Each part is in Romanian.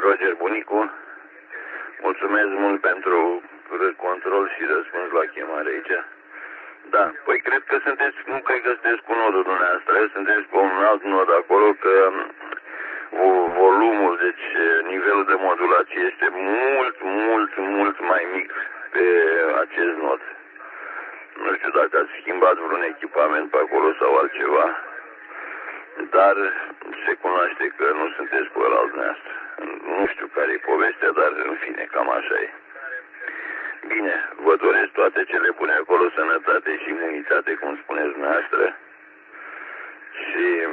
Roger Bunicu. Mulțumesc mult pentru control și răspuns la chemare aici. Da, păi cred că sunteți, nu cred că sunteți cu nodul dumneavoastră, sunteți pe un alt nod acolo, că volumul, deci nivelul de modulație este mult mai mic pe acest nod. Nu știu dacă ați schimbat vreun echipament pe acolo sau altceva, dar se cunoaște că nu sunteți pe ăla al dumneavoastră. Nu știu care e povestea, dar în fine, cam așa e. Bine, vă doresc toate cele bune acolo, sănătate și imunitate, cum spuneți dumneavoastră. Și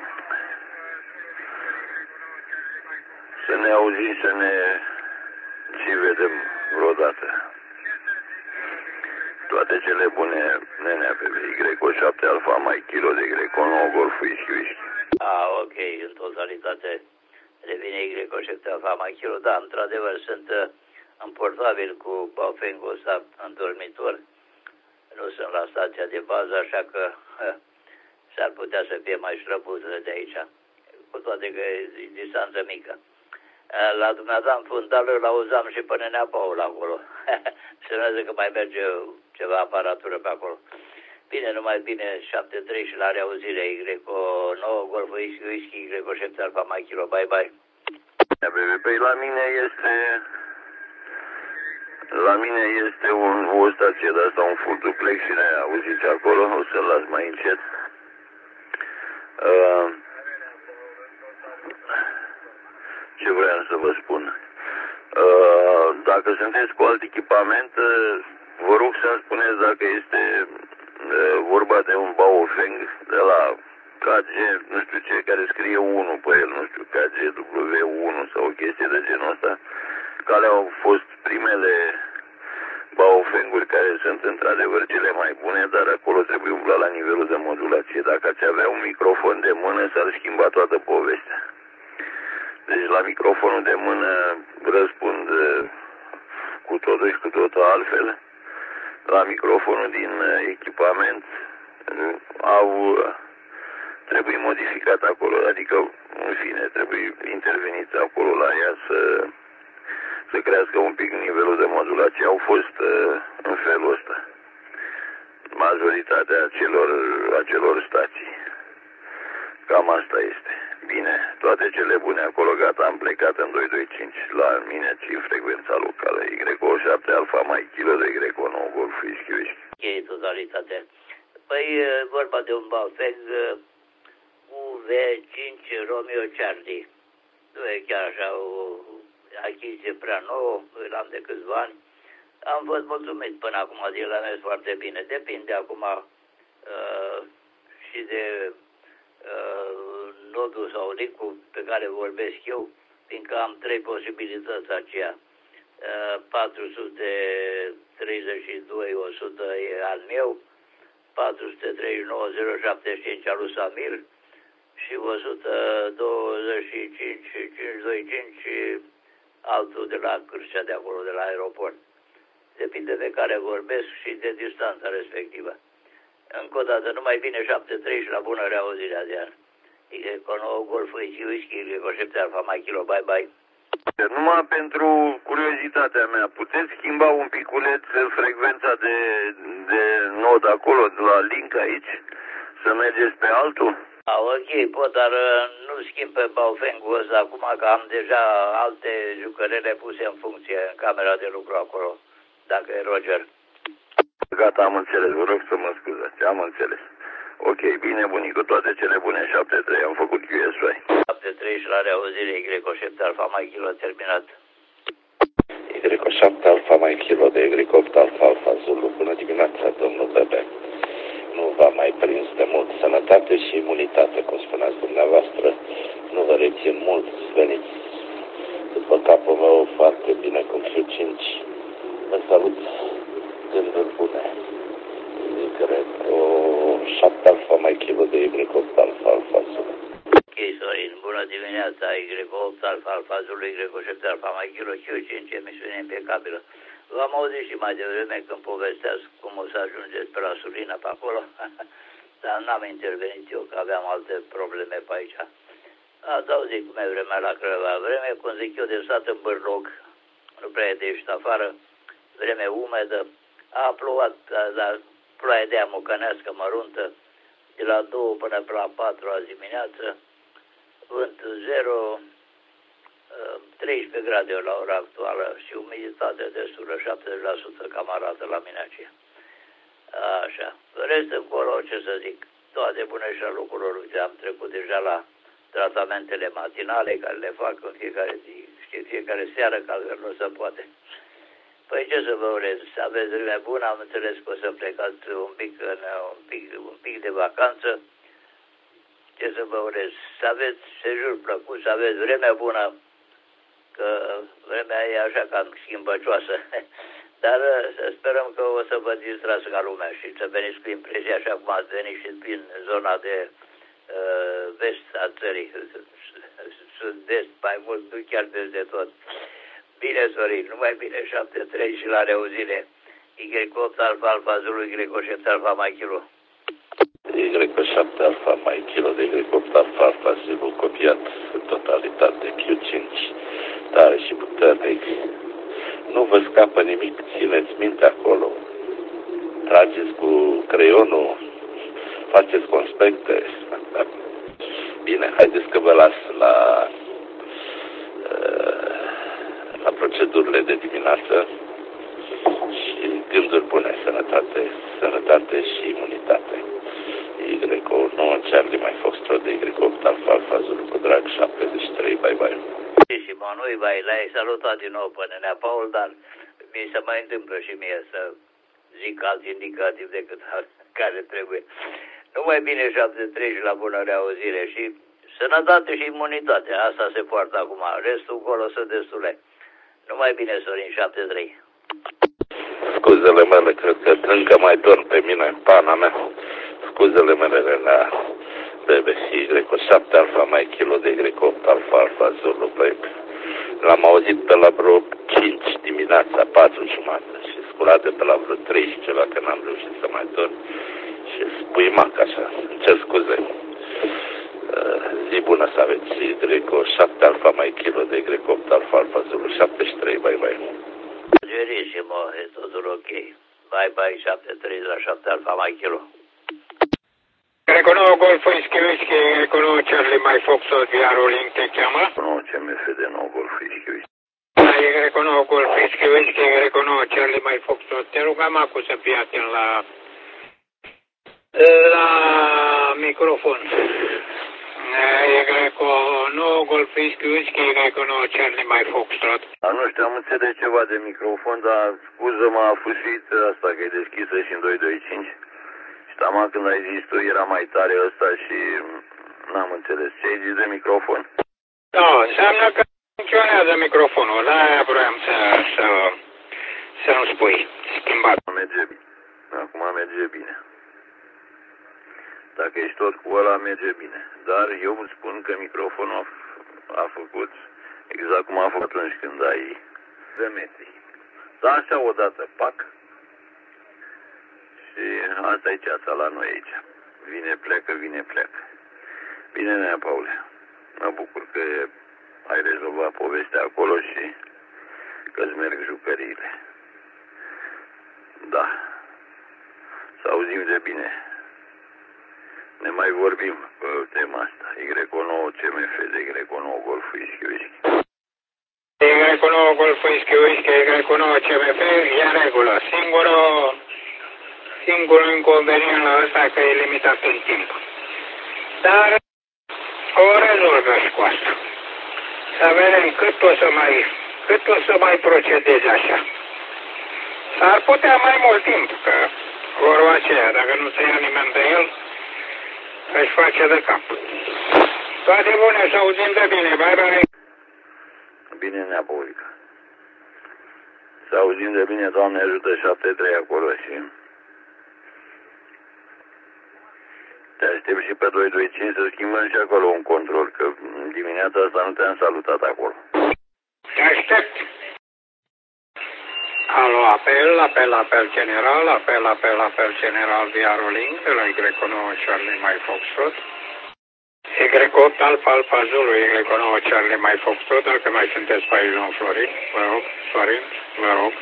să ne auzim, să ne și vedem vreodată. Toate cele bune, nenea pe Y7 Alfa mai kilo de Greco 9 Golf Whisky. Ok, în totalitate revine Y7 Alfa mai kilo, da, într-adevăr sunt confortabil cu Baofeng-ul ăsta în dormitor. Nu sunt la stația de bază, așa că s-ar putea să fie mai șlăbută de aici, cu toate că e distanță mică. La dumneata în fundal îl auzam și până Nenea Paul acolo. Semnează că mai merge ceva aparatură pe acolo. Bine, numai bine, 7-3 și la reauzire, Y9 Golf Whisky, Y7 Alfa mai kilo, bye bye. Păi la mine este o stație de asta, un full duplex și ne auziți acolo, o să-l las mai încet. Ce vreau să vă spun? Dacă sunteți cu alt echipament, vă rog să-mi spuneți dacă este vorba de un Baofeng de la KG, nu știu ce, care scrie 1 pe el, nu știu, KGW1 sau o chestie de genul ăsta, care au fost primele Baofeng-uri care sunt într-adevăr cele mai bune, dar acolo trebuie umbla la nivelul de modulație. Dacă ați avea un microfon de mână, s-ar schimba toată povestea. Deci la microfonul de mână răspund cu totul și cu totul altfel. La microfonul din echipament trebuie modificat acolo, adică în fine trebuie intervenit acolo la ea să crească un pic nivelul de modulație. Au fost în felul ăsta majoritatea acelor stații. Cam asta este. Bine, toate cele bune acolo, gata, am plecat în 225 la mine, în frecvența locală, Y7 Alfa mai kilo de Y9 Golf Whisky. E totalitatea. Păi, vorba de un Baofeng UV5 Romeo Charlie. Nu e chiar așa o achiziție prea nouă, îl am de câțiva ani. Am fost mulțumit până acum, de el a mers foarte bine. Depinde acum și de nodul sau linkul pe care vorbesc eu, fiindcă am 3 posibilități aceea. 432, 100 e al meu, 439, 075 al lui Samir și 125, 525 altul de la Cârcea de acolo, de la aeroport. Depinde de care vorbesc și de distanța respectivă. Încă o dată, numai bine 7-3 și la bună reauzirea de an. Y9 Golf Whisky, Y7 Alfa mai kilo, bye bye. Numai pentru curiozitatea mea, puteți schimba un piculeț frecvența de nod acolo, de la link aici, să mergeți pe altul? Ok, pot, dar nu schimb pe Baofeng-ul ăsta acum, că am deja alte jucărele puse în funcție în camera de lucru acolo, dacă e Roger. Gata, am înțeles, vă rog să mă scuzați, am înțeles. Ok, bine, bunicu, toate cele bune, 7-3, am făcut QSY. 7-3 și la reauzire, Y7 Alfa mai kilo, terminat. Y7 Alfa mai kilo de Y8 Alfa Zulu, bună dimineața, domnul Bebe. Nu v-am mai prins de mult, sănătate și imunitate, cum spuneați dumneavoastră, nu vă rețin mult, veniți după capul meu foarte bine cu Q5. Vă salut, gânduri bune. Y7 Alfa mai kilo de Y8 Alfa Zulu. Ok, Sorin, bună dimineața, Y8 Alfa Zulu, Y7 Alfa mai kilo, Q5, emisiune impecabilă. V-am auzit și mai devreme când povesteați cum o să ajungeți pe la Sulina pe acolo, dar n-am intervenit eu, că aveam alte probleme pe aici. Ați auzit cum e vremea la Craiova. Vreme, cum zic eu, de stat în bârlog. Nu prea e de ieșit afară. Vreme umedă. A plouat, dar ploaie de aia mocănească măruntă. De la 2 până la 4 azi dimineață. Vânt 0, 13 grade la ora actuală și umiditate destulă, 70% cam arată la mine aceea. Așa. Rest încolo, ce să zic, toate bune și la lucrurilor. Uite, am trecut deja la tratamentele matinale care le fac în fiecare zi, știi, fiecare seară, că altfel nu se poate. Păi ce să vă urez, să aveți vreme bună, am înțeles că o să plecați un pic de vacanță. Ce să vă urez, să aveți sejur plăcut, să aveți vreme bună, că vremea e așa cam schimbăcioasă. Dar să sperăm că o să vă distrați ca lumea și să veniți cu impresia așa cum ați venit și prin zona de vest a țării, sud-est, mai mult, nu chiar peste tot. Bine, Sorin, numai bine, 7-3 și la reauzire. Y8 Alfa Alfa Zulu, Y7 Alfa Mai Kilo. Y7 Alfa Mai Kilo de Y8 Alfa Alfa Zulu, copiat în totalitate, Q5, tare și puternic. Nu vă scapă nimic, țineți minte acolo. Trageți cu creionul, faceți conspecte. Bine, haideți că vă las la procedurile de dimineață și gânduri bune, sănătate și imunitate. Y9 Charlie Mai Foxtrot de Y8 Alfa Alfa Zulu cu drag 73, bye bye. Și Manui, l-ai salutat din nou pe nenea Paul, dar mi se mai întâmplă și mie să zic alt indicativ decât care trebuie. Numai bine 73 și la bună reauzire și sănătate și imunitate. Asta se poartă acum. Restul acolo sunt destule. Numai bine, Sorin, 73. Scuzele mele, cred că încă mai dorm pe mine în pana mea. Scuzele mele la BBC Y7 Alfa Mai Kilo de Y8 Alfa Alfa Zulu, baby. L-am auzit pe la vreo 5 dimineața, 4 jumate și sculate pe la vreo 3 și ceva, că n-am reușit să mai dorm și spuimac așa, îmi cer scuze. Zi bună să aveți, Y7 Alfa Mai Kilo de Y8 Alfa Alfa Zulu, 73, bye bye. Gerissimo, e totul ok. Bye bye, 73 la 7 Alfa Mai Kilo. Greco 9 Golf Whisky Whisky, Greco 9 Charlie Mai Foxtrot, Viarul Link te cheamă? Nu, CMF de 9 Golf Whisky Whisky. Da, e Greco 9 Golf Whisky Whisky, Greco 9 Charlie Mai Foxtrot. Te rugam acum să fii atent la microfon. E Greco 9 Golf Whisky Whisky, Greco 9 Charlie Mai Foxtrot. Nu știu, am înțeles ceva de microfon, dar scuză-mă, a fusit asta că e deschisă și în 225. Stama când ai zis tu era mai tare ăsta și n-am înțeles. Ce ai zis de microfon? Da, înseamnă că funcționează microfonul. La-aia vroiam să-mi spui. Schimbat. Merge bine. Acum merge bine. Dacă ești tot cu ăla, merge bine. Dar eu îți spun că microfonul a făcut exact cum a făcut atunci când ai 2 metri. Da, așa odată, pac. Și asta e ceața la noi aici. Vine, pleacă, vine, pleacă. Bine, nea Paule. Mă bucur că ai rezolvat povestea acolo și că-ți merg jucăriile. Da. Să auzim de bine. Ne mai vorbim pe tema asta. Y9 CMF de Y9 Golf Whisky Whisky. Y9 Golf Whisky Whisky, Y9 CMF e în regulă. Singurul inconvenient la ăsta că e limitat în timp. Dar o rezolvă și cu asta. Să vedem cât o să mai procedezi așa. S-ar putea mai mult timp, că vorba aceea, dacă nu se ia nimeni de el, își face de cap. Toate bune, să auzim de bine, bye bye. Bine, nea Paulica. Să auzim de bine, Doamne ajută, 7-3 acolo și te aștept și pe 225 să schimbăm și acolo un control, că dimineața asta nu te-am salutat acolo. Te aștept. Alo, apel general, apel general via Rolling de la Y9 Charlie Mai Foxtrot. Y8 Alfa Alfa Zulu, Y9 Charlie, mai Foxtrot, dacă mai sunteți pe aici, domnul Florin, vă rog, Florin, vă rog.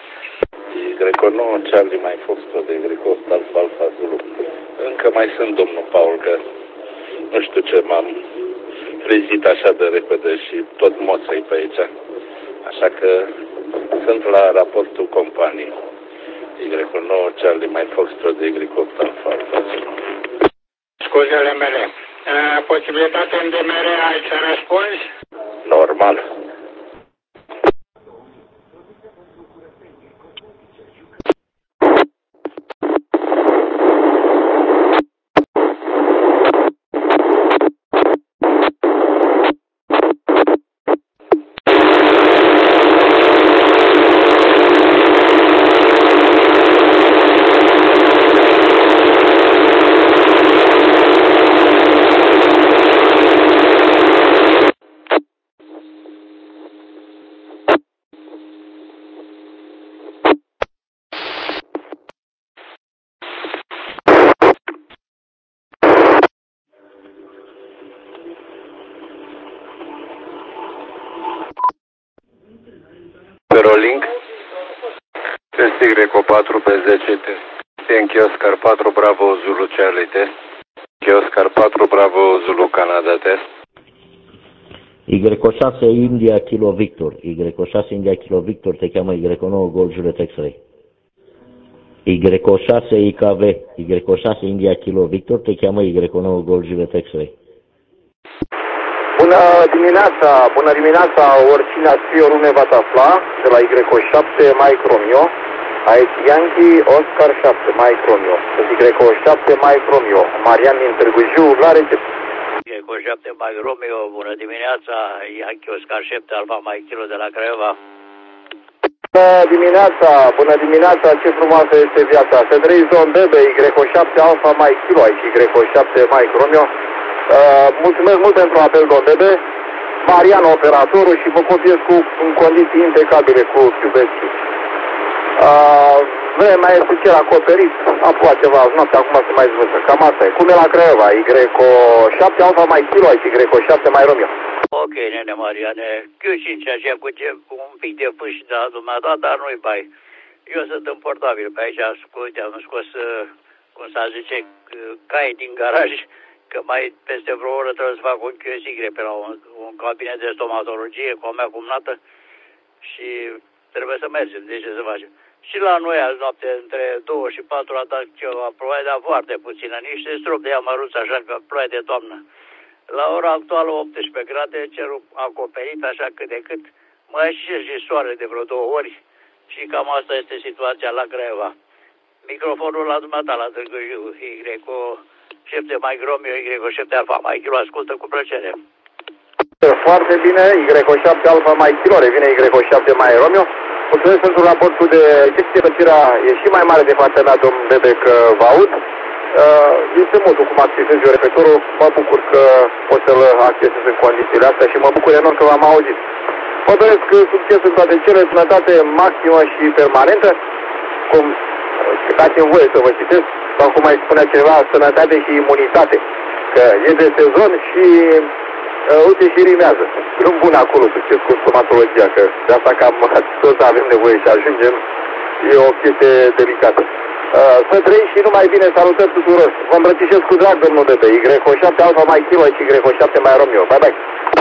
Y9 Charlie, mai Foxtrot, Y8 Alfa Alfa Zulu. Încă mai sunt, domnul Paul, că nu știu ce m-am trezit așa de repede și tot moței pe aici. Așa că sunt la raportul companiei. Y9 Charlie, mai Foxtrot, Y8 Alfa Alfa Zulu. Scuzele mele. Posibilitate în DMR, ai să răspunzi? Normal. Rolling, test Y4 pe 10, test Oscar 4 Bravo Zulu Charlie test, Oscar 4 Bravo Zulu Canada test. Y6 India Kilo Victor, Y6 India Kilo Victor te cheamă Y9 Gold Juliet X-Ray. Y6 IKV, Y6 India Kilo Victor te cheamă Y9 Gold Juliet X-Ray. Bună dimineața, oricine ați fi, oriunde v-ați afla, de la Y7 Mike Romeo, aici Yankee Oscar 7 Mike Romeo, Y7 Mike Romeo, Marian din Târgu Jiu, la recepție. Y7 Mike Romeo, bună dimineața, Yankee Oscar 7 Alfa Mike Kilo de la Craiova. Bună dimineața, ce frumoasă este viața. Să-ți Zon Bebe, Y7 Alfa Mike Kilo, aici Y7 Mike Romeo. Mulțumesc mult pentru apel, domn Bebe. Marian, operatorul, și vă copiez în condiții impecabile cu QBC. Vremea este cer acoperit, a plouat ceva azi noapte, acum se mai zvârță. Cam asta e. Cum e la Craiova? Y7 Alfa mai Kilo, aici Y7 mai Romeo. Ok, nene Mariane, Q5 așa cu un pic de fâș de la dumneata, dar nu-i bai. Eu sunt importabil pe aici, uite, am scos, cum s-a zice, cai din garaj. Că mai peste vreo oră trebuie să fac un QSY pe la un cabinet de stomatologie cu a mea cumnată și trebuie să mergem. De ce să facem? Și la noi azi noapte, între 2 și 4 a dat ceva ploaie, dar foarte puțină, niște strop de amăruți, așa că ploaie de toamnă. La ora actuală 18 grade, cerul acoperit, așa cât de cât, mai și soare de vreo 2 ori și cam asta este situația la Craiova. Microfonul la dumneata la Târgu Jiu, Y7 Mike Romeo, Y7 Alfa Mike Kilo, ascultă cu plăcere. Foarte bine, Y7 Alfa Mike Kilo, revine Y7 Mike Romeo. Mulțumesc pentru raportul de secție, plăcerea e și mai mare de partea mea, domn Bebe, că vă aud. Este modul cum accesez eu repetorul, mă bucur că pot să-l accesez în condițiile astea și mă bucur enorm că v-am auzit. Vă doresc succes în toate cele, sănătate maximă și permanentă, cum dați-mi voie să vă citesc, sau cum mai spunea cineva, sănătate și imunitate, că e de sezon și uite și rimează. Drum bun acolo, succes cu stomatologia, că de asta cam toți avem nevoie și ajungem, e o chestie delicată. Să trăiți și numai bine, salutări tuturor. Vă îmbrățișez cu drag, domnul Bebe, Y7 Alfa mai Kilo și Y7 mai Romeo. Bye bye.